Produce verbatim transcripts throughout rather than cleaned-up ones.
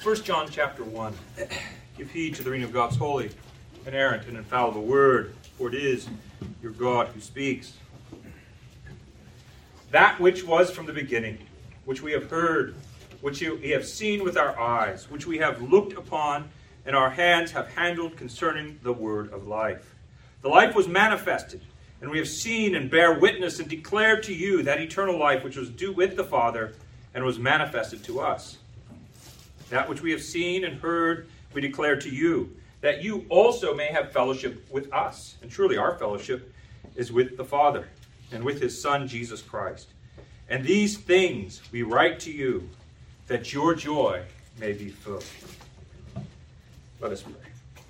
First John chapter one. Give heed to the reading of God's holy, inerrant, and infallible word, for it is your God who speaks. That which was from the beginning, which we have heard, which we have seen with our eyes, which we have looked upon, and our hands have handled concerning the word of life. The life was manifested, and we have seen and bear witness and declared to you that eternal life which was due with the Father and was manifested to us. That which we have seen and heard we declare to you, that you also may have fellowship with us. And truly our fellowship is with the Father and with his Son Jesus Christ. And these things we write to you, that your joy may be full. Let us pray.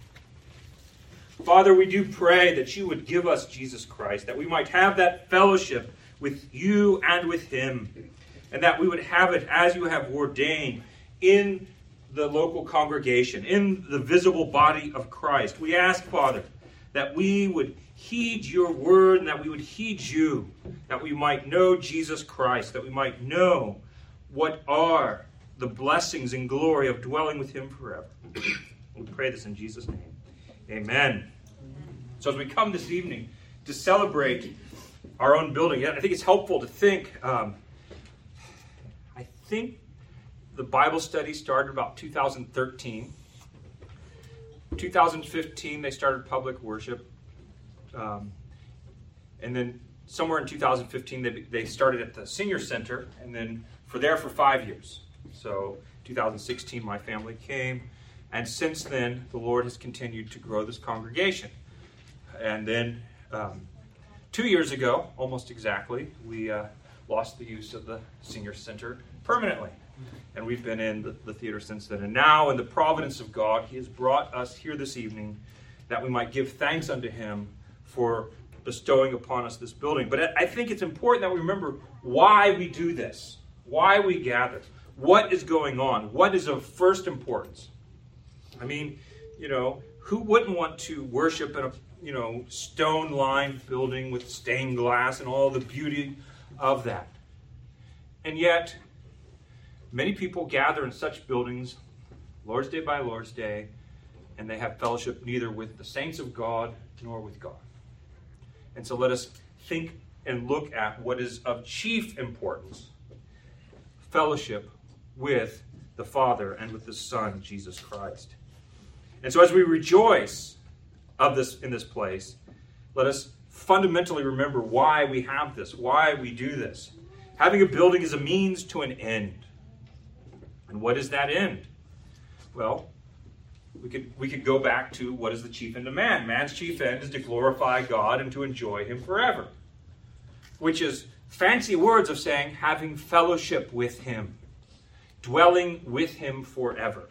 Father, we do pray that you would give us Jesus Christ, that we might have that fellowship with you and with him, and that we would have it as you have ordained in the local congregation, in the visible body of Christ. We ask, Father, that we would heed your word and that we would heed you, that we might know Jesus Christ, that we might know what are the blessings and glory of dwelling with him forever. We pray this in Jesus' name. Amen. So as we come this evening to celebrate our own building, I think it's helpful to think, um, I think the Bible study started about two thousand thirteen. two thousand fifteen, they started public worship. Um, and then somewhere in two thousand fifteen, they, they started at the senior center, and then for there for five years. So two thousand sixteen, my family came. And since then, the Lord has continued to grow this congregation. And then um, two years ago, almost exactly, we uh, lost the use of the senior center permanently. And we've been in the, the theater since then. And now, in the providence of God, he has brought us here this evening that we might give thanks unto him for bestowing upon us this building. But I think it's important that we remember why we do this, why we gather, what is going on, what is of first importance. I mean, you know, who wouldn't want to worship in a, you know, stone-lined building with stained glass and all the beauty of that? And yet, many people gather in such buildings, Lord's Day by Lord's Day, and they have fellowship neither with the saints of God nor with God. And so let us think and look at what is of chief importance: fellowship with the Father and with the Son, Jesus Christ. And so as we rejoice of this in this place, let us fundamentally remember why we have this, why we do this. Having a building is a means to an end. And what is that end? Well, we could we could go back to what is the chief end of man. Man's chief end is to glorify God and to enjoy him forever, which is fancy words of saying having fellowship with him, dwelling with him forever.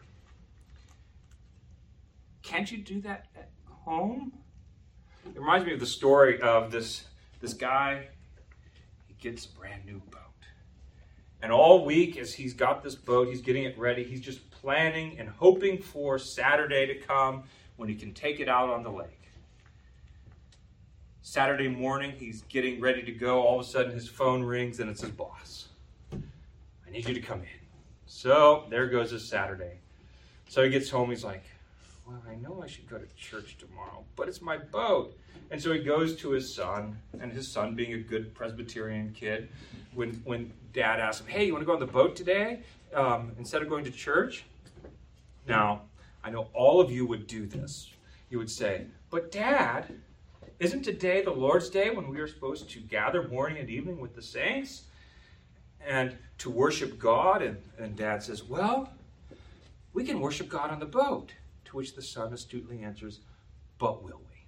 Can't you do that at home? It reminds me of the story of this, this guy. He gets a brand new boat. And all week as he's got this boat, he's getting it ready, he's just planning and hoping for Saturday to come when he can take it out on the lake. Saturday morning, he's getting ready to go. All of a sudden, his phone rings and it's his boss. I need you to come in. So there goes his Saturday. So he gets home, he's like, well, I know I should go to church tomorrow, but it's my boat. And so he goes to his son, and his son, being a good Presbyterian kid, when when Dad asks him, hey, you want to go on the boat today um, instead of going to church? Now, I know all of you would do this. You would say, but Dad, isn't today the Lord's Day when we are supposed to gather morning and evening with the saints and to worship God? And, and Dad says, well, we can worship God on the boat. To which the son astutely answers, but will we?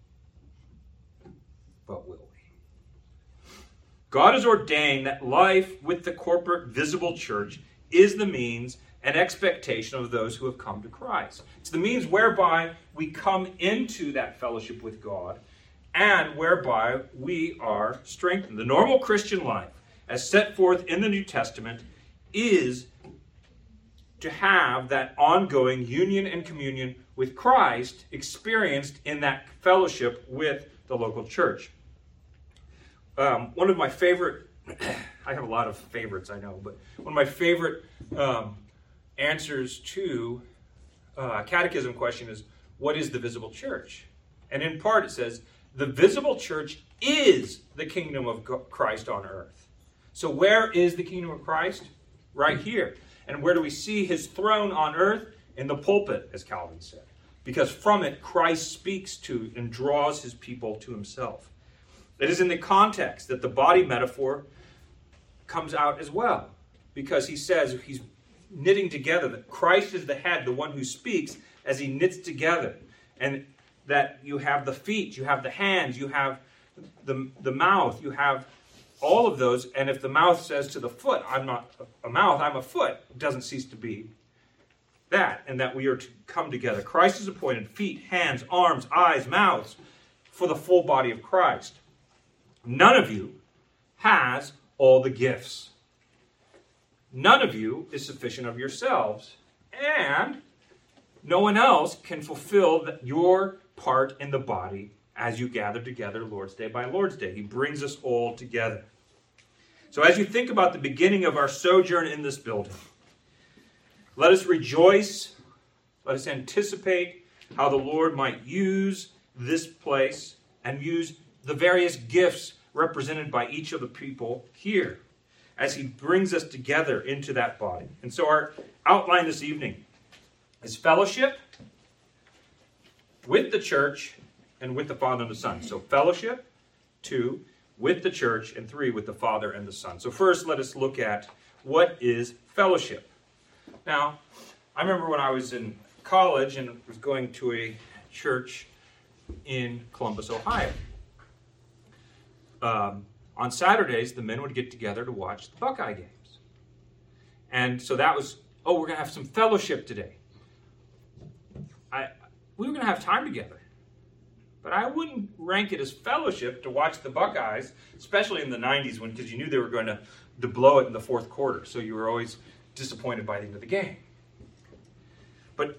But will we? God has ordained that life with the corporate visible church is the means and expectation of those who have come to Christ. It's the means whereby we come into that fellowship with God and whereby we are strengthened. The normal Christian life, as set forth in the New Testament, is to have that ongoing union and communion with Christ experienced in that fellowship with the local church. Um, one of my favorite, I have a lot of favorites, I know, but one of my favorite um, answers to uh, a catechism question is, what is the visible church? And in part it says, the visible church is the kingdom of Christ on earth. So where is the kingdom of Christ? Right here. And where do we see his throne on earth? In the pulpit, as Calvin said. Because from it, Christ speaks to and draws his people to himself. It is in the context that the body metaphor comes out as well. Because he says he's knitting together, that Christ is the head, the one who speaks, as he knits together. And that you have the feet, you have the hands, you have the, the mouth, you have all of those. And if the mouth says to the foot, I'm not a mouth, I'm a foot, it doesn't cease to be that. And that we are to come together. Christ is appointed feet, hands, arms, eyes, mouths for the full body of Christ. None of you has all the gifts. None of you is sufficient of yourselves. And no one else can fulfill your part in the body as you gather together Lord's Day by Lord's Day. He brings us all together. So as you think about the beginning of our sojourn in this building, let us rejoice, let us anticipate how the Lord might use this place and use the various gifts represented by each of the people here as he brings us together into that body. And so our outline this evening is fellowship with the church and with the Father and the Son. So fellowship, two, with the church, and three, with the Father and the Son. So first, let us look at what is fellowship. Now, I remember when I was in college and was going to a church in Columbus, Ohio. Um, on Saturdays, the men would get together to watch the Buckeye games. And so that was, oh, we're going to have some fellowship today. I, we were going to have time together. But I wouldn't rank it as fellowship to watch the Buckeyes, especially in the nineties, when because you knew they were going to, to blow it in the fourth quarter. So you were always disappointed by the end of the game. But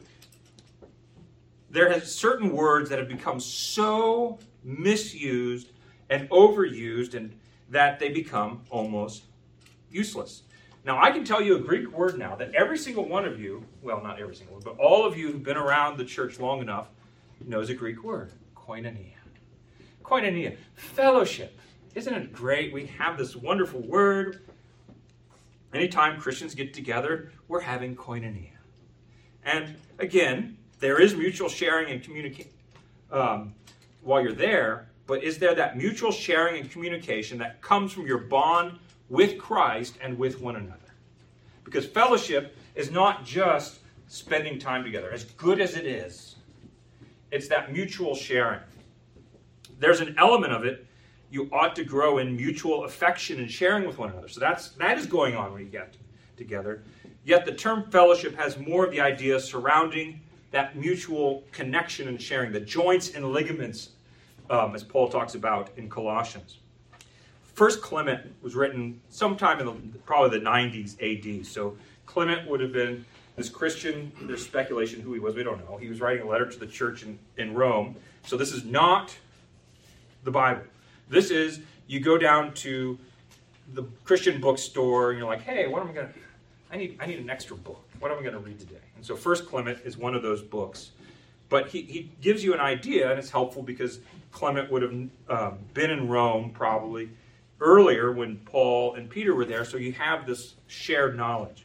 there are certain words that have become so misused and overused and that they become almost useless. Now, I can tell you a Greek word now that every single one of you, well, not every single one, but all of you who've been around the church long enough knows a Greek word, koinonia. Koinonia, fellowship. Isn't it great? We have this wonderful word. Anytime Christians get together, we're having koinonia. And again, there is mutual sharing and communication um, while you're there, but is there that mutual sharing and communication that comes from your bond with Christ and with one another? Because fellowship is not just spending time together. As good as it is, it's that mutual sharing. There's an element of it you ought to grow in mutual affection and sharing with one another. So that's that is going on when you get together. Yet the term fellowship has more of the idea surrounding that mutual connection and sharing, the joints and ligaments, um, as Paul talks about in Colossians. First Clement was written sometime in the, probably the nineties A D. So Clement would have been this Christian. There's speculation who he was. We don't know. He was writing a letter to the church in, in Rome. So this is not the Bible. This is, you go down to the Christian bookstore and you're like, hey, what am I going to, I need I need an extra book. What am I going to read today? And so First Clement is one of those books. But he, he gives you an idea, and it's helpful because Clement would have um, been in Rome probably earlier when Paul and Peter were there, so you have this shared knowledge.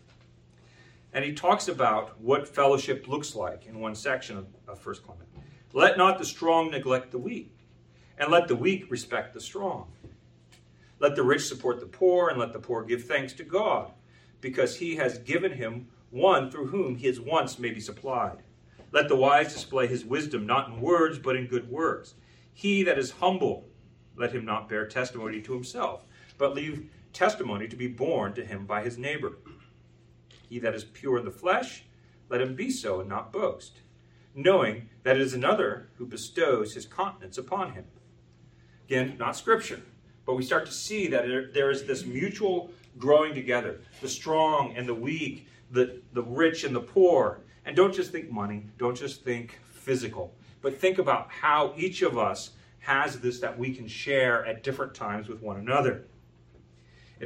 And he talks about what fellowship looks like in one section of, of First Clement. Let not the strong neglect the weak, and let the weak respect the strong. Let the rich support the poor, and let the poor give thanks to God, because he has given him one through whom his wants may be supplied. Let the wise display his wisdom, not in words, but in good works. He that is humble, let him not bear testimony to himself, but leave testimony to be borne to him by his neighbor. He that is pure in the flesh, let him be so and not boast, knowing that it is another who bestows his countenance upon him. Again, not scripture, but we start to see that there, there is this mutual growing together, the strong and the weak, the, the rich and the poor. And don't just think money, don't just think physical, but think about how each of us has this that we can share at different times with one another. It is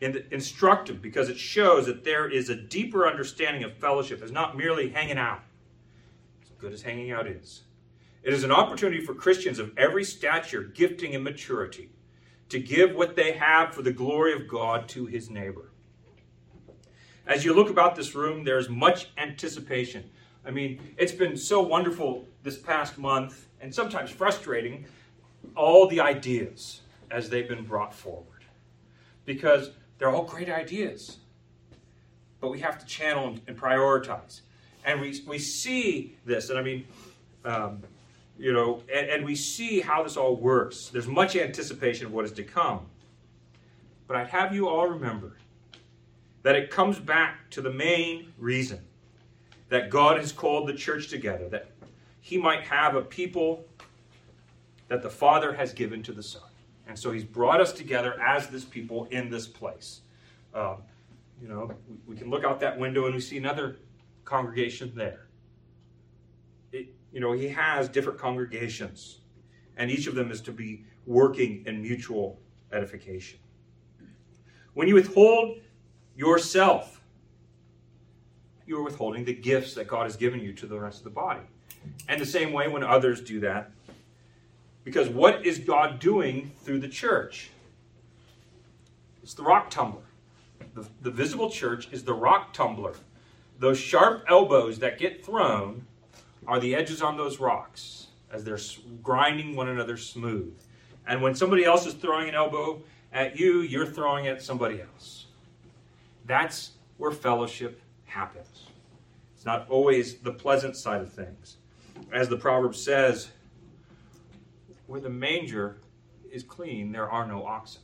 instructive because it shows that there is a deeper understanding of fellowship as not merely hanging out, as good as hanging out is. It is an opportunity for Christians of every stature, gifting, and maturity to give what they have for the glory of God to his neighbor. As you look about this room, there is much anticipation. I mean, it's been so wonderful this past month, and sometimes frustrating, all the ideas as they've been brought forward. Because they're all great ideas. But we have to channel and prioritize. And we, we see this, and I mean, um, you know, and, and we see how this all works. There's much anticipation of what is to come. But I'd have you all remember that it comes back to the main reason that God has called the church together, that he might have a people that the Father has given to the Son. And so he's brought us together as this people in this place. Um, you know, we, we can look out that window and we see another congregation there. It, you know, he has different congregations, and each of them is to be working in mutual edification. When you withhold yourself, you are withholding the gifts that God has given you to the rest of the body. And the same way when others do that. Because what is God doing through the church? It's the rock tumbler. The, the visible church is the rock tumbler. Those sharp elbows that get thrown are the edges on those rocks as they're grinding one another smooth. And when somebody else is throwing an elbow at you, you're throwing it at somebody else. That's where fellowship happens. It's not always the pleasant side of things. As the proverb says, where the manger is clean, there are no oxen.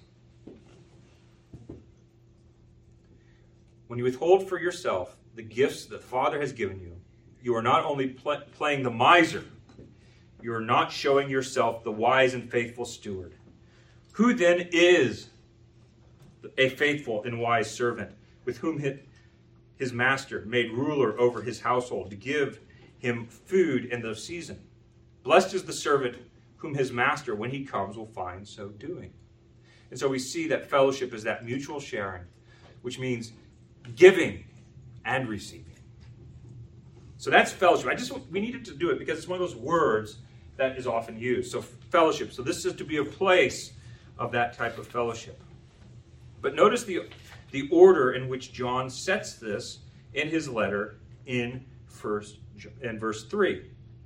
When you withhold for yourself the gifts that the Father has given you, you are not only pl- playing the miser, you are not showing yourself the wise and faithful steward. Who then is a faithful and wise servant with whom his master made ruler over his household to give him food in the season? Blessed is the servant whom his master, when he comes, will find so doing. And so we see that fellowship is that mutual sharing, which means giving and receiving. So that's fellowship. I just we needed to do it because it's one of those words that is often used. So fellowship. So this is to be a place of that type of fellowship. But notice the the order in which John sets this in his letter in first in verse three.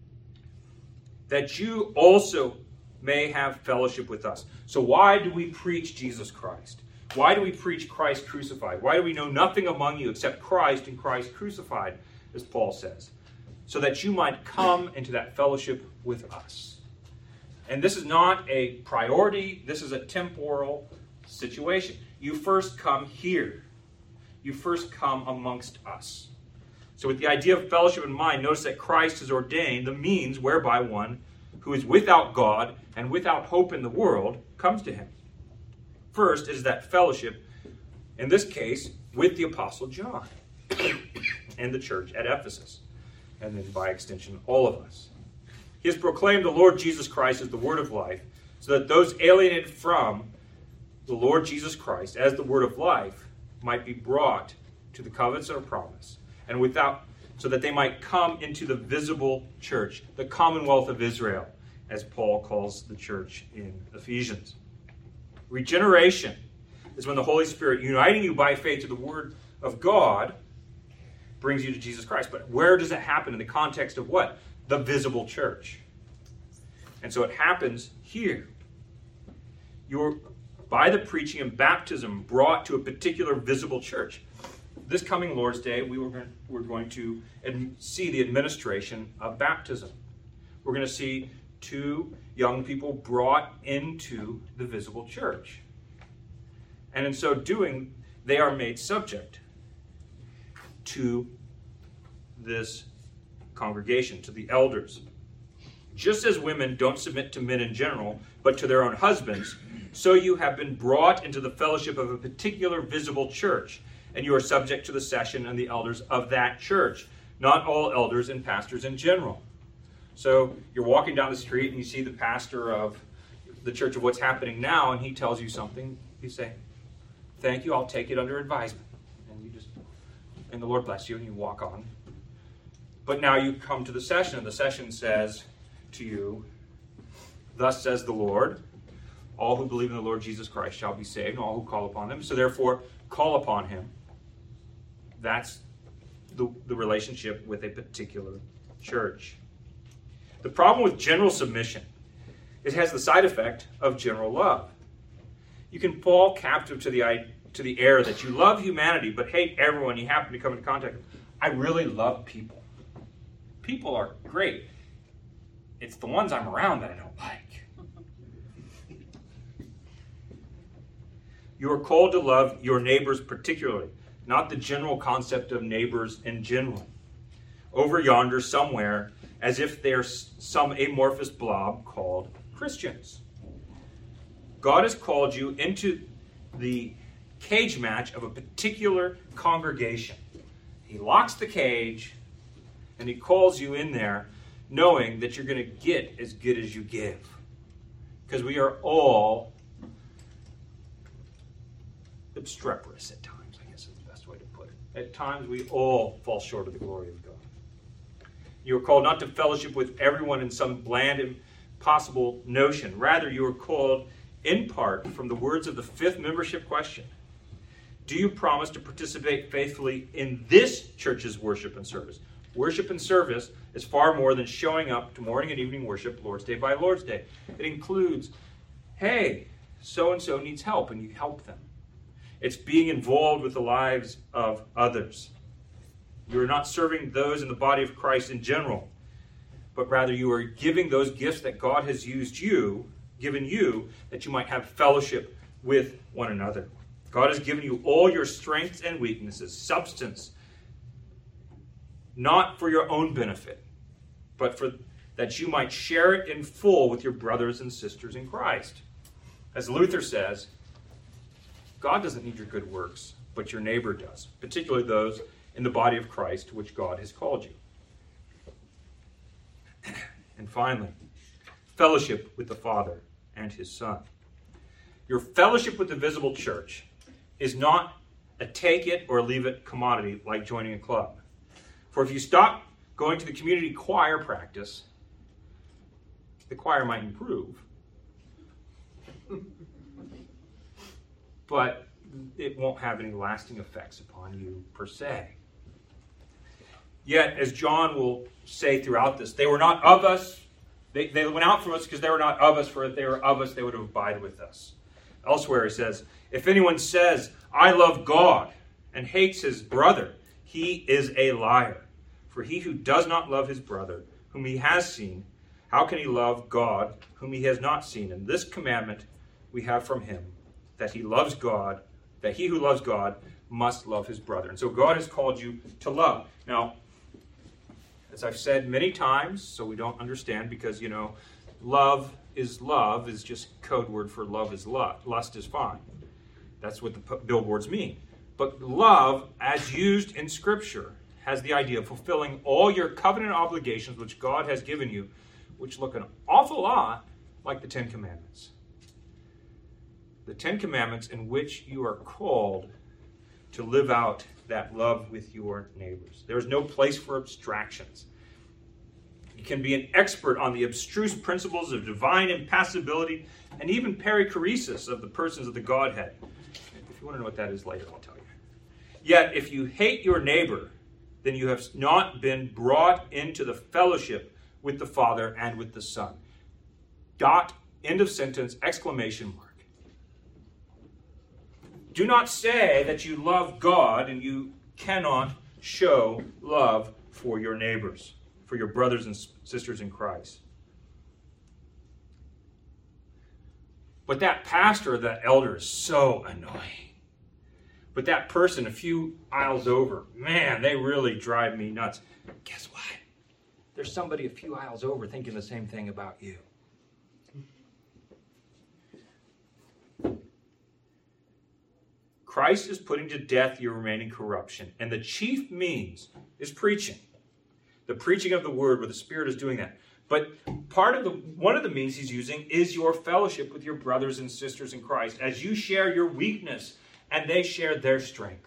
That you also may have fellowship with us. So why do we preach Jesus Christ? Why do we preach Christ crucified? Why do we know nothing among you except Christ and Christ crucified, as Paul says? So that you might come into that fellowship with us. And this is not a priority. This is a temporal situation. You first come here. You first come amongst us. So with the idea of fellowship in mind, notice that Christ has ordained the means whereby one who is without God and without hope in the world comes to him. First is that fellowship, in this case, with the Apostle John and the church at Ephesus, and then by extension, all of us. He has proclaimed the Lord Jesus Christ as the word of life, so that those alienated from the Lord Jesus Christ as the word of life might be brought to the covenants of promise, and without, so that they might come into the visible church, the commonwealth of Israel, as Paul calls the church in Ephesians. Regeneration is when the Holy Spirit, uniting you by faith to the Word of God, brings you to Jesus Christ. But where does it happen? In the context of what? The visible church. And so it happens here. You're, by the preaching and baptism, brought to a particular visible church. This coming Lord's Day, we were going, we're going to see the administration of baptism. We're going to see two young people brought into the visible church. And in so doing, they are made subject to this congregation, to the elders. Just as women don't submit to men in general, but to their own husbands, so you have been brought into the fellowship of a particular visible church, and you are subject to the session and the elders of that church, not all elders and pastors in general. So you're walking down the street and you see the pastor of the church of what's happening now, and he tells you something. You say, thank you, I'll take it under advisement. And you just, and the Lord bless you, and you walk on. But now you come to the session, and the session says to you, thus says the Lord, all who believe in the Lord Jesus Christ shall be saved, and all who call upon him. So therefore, call upon him. That's the, the relationship with a particular church. The problem with general submission, it has the side effect of general love. You can fall captive to the, to the error that you love humanity but hate everyone you happen to come into contact with. I really love people. People are great. It's the ones I'm around that I don't like. You are called to love your neighbors particularly, not the general concept of neighbors in general. Over yonder somewhere, as if they're some amorphous blob called Christians. God has called you into the cage match of a particular congregation. He locks the cage, and he calls you in there knowing that you're going to get as good as you give. Because we are all obstreperous at times, I guess is the best way to put it. At times we all fall short of the glory of God. You are called not to fellowship with everyone in some bland, impossible notion. Rather, you are called in part from the words of the fifth membership question. Do you promise to participate faithfully in this church's worship and service? Worship and service is far more than showing up to morning and evening worship, Lord's Day by Lord's Day. It includes, hey, so-and-so needs help, and you help them. It's being involved with the lives of others. You are not serving those in the body of Christ in general, but rather you are giving those gifts that God has used you, given you, that you might have fellowship with one another. God has given you all your strengths and weaknesses, substance, not for your own benefit, but for that you might share it in full with your brothers and sisters in Christ. As Luther says, God doesn't need your good works, but your neighbor does, particularly those in the body of Christ to which God has called you. And finally, fellowship with the Father and his Son. Your fellowship with the visible church is not a take it or leave it commodity like joining a club. For if you stop going to the community choir practice, the choir might improve, but it won't have any lasting effects upon you per se. Yet, as John will say throughout this, they were not of us. They, they went out from us because they were not of us, for if they were of us, they would have abided with us. Elsewhere he says, if anyone says, I love God, and hates his brother, he is a liar. For he who does not love his brother, whom he has seen, how can he love God, whom he has not seen? And this commandment we have from him, that he loves God, that he who loves God must love his brother. And so God has called you to love. Now, as I've said many times, so we don't understand, because, you know, love is love is just code word for love is lust. Lust is fine. That's what the billboards mean. But love, as used in Scripture, has the idea of fulfilling all your covenant obligations which God has given you, which look an awful lot like the Ten Commandments. The Ten Commandments in which you are called to live out that love with your neighbors. There is no place for abstractions. You can be an expert on the abstruse principles of divine impassibility and even perichoresis of the persons of the Godhead. If you want to know what that is later, I'll tell you. Yet, if you hate your neighbor, then you have not been brought into the fellowship with the Father and with the Son. Dot, end of sentence, exclamation mark. Do not say that you love God and you cannot show love for your neighbors, for your brothers and sisters in Christ. But that pastor or that elder is so annoying. But that person a few aisles over, man, they really drive me nuts. Guess what? There's somebody a few aisles over thinking the same thing about you. Christ is putting to death your remaining corruption, and the chief means is preaching. The preaching of the word, where the Spirit is doing that. But part of the one of the means he's using is your fellowship with your brothers and sisters in Christ, as you share your weakness and they share their strength.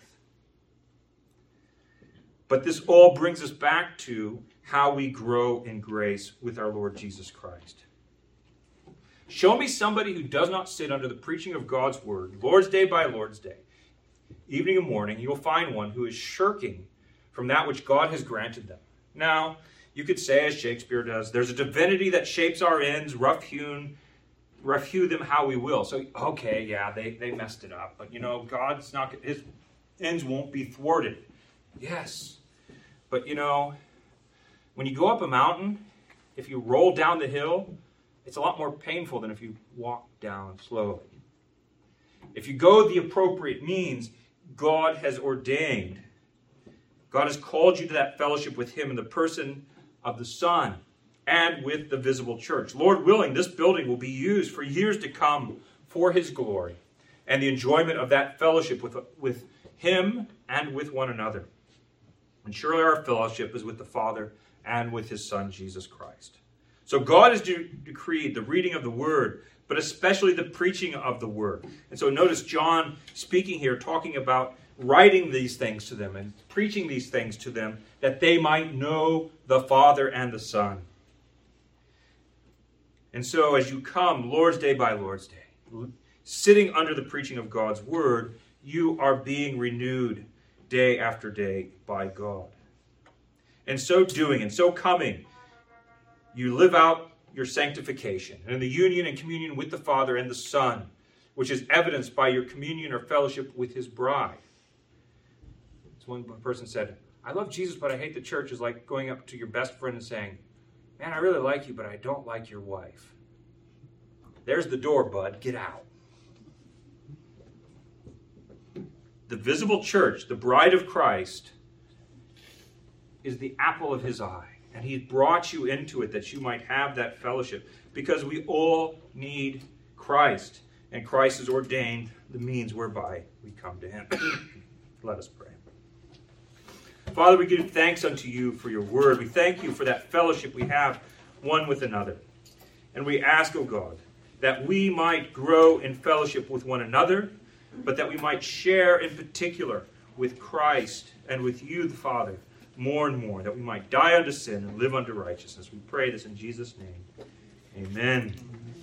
But this all brings us back to how we grow in grace with our Lord Jesus Christ. Show me somebody who does not sit under the preaching of God's word, Lord's Day by Lord's Day, evening and morning. You'll find one who is shirking from that which God has granted them. Now, you could say, as Shakespeare does, there's a divinity that shapes our ends, rough-hewn, rough-hew them how we will. So, okay, yeah, they, they messed it up. But, you know, God's not, his ends won't be thwarted. Yes. But, you know, when you go up a mountain, if you roll down the hill, it's a lot more painful than if you walk down slowly. If you go the appropriate means, God has ordained. God has called you to that fellowship with him in the person of the Son and with the visible church. Lord willing, this building will be used for years to come for his glory and the enjoyment of that fellowship with, with him and with one another. And surely our fellowship is with the Father and with his Son, Jesus Christ. So God has de- decreed the reading of the word, but especially the preaching of the word. And so notice John speaking here, talking about writing these things to them and preaching these things to them that they might know the Father and the Son. And so as you come Lord's Day by Lord's Day, sitting under the preaching of God's word, you are being renewed day after day by God. And so doing, and so coming, you live out your sanctification and the union and communion with the Father and the Son, which is evidenced by your communion or fellowship with his bride. So one person said, I love Jesus, but I hate the church. Is like going up to your best friend and saying, man, I really like you, but I don't like your wife. There's the door, bud. Get out. The visible church, the bride of Christ, is the apple of his eye. And he brought you into it that you might have that fellowship. Because we all need Christ. And Christ has ordained the means whereby we come to him. Let us pray. Father, we give thanks unto you for your word. We thank you for that fellowship we have one with another. And we ask, O God, that we might grow in fellowship with one another, but that we might share in particular with Christ and with you, the Father, more and more, that we might die unto sin and live unto righteousness. We pray this in Jesus' name. Amen.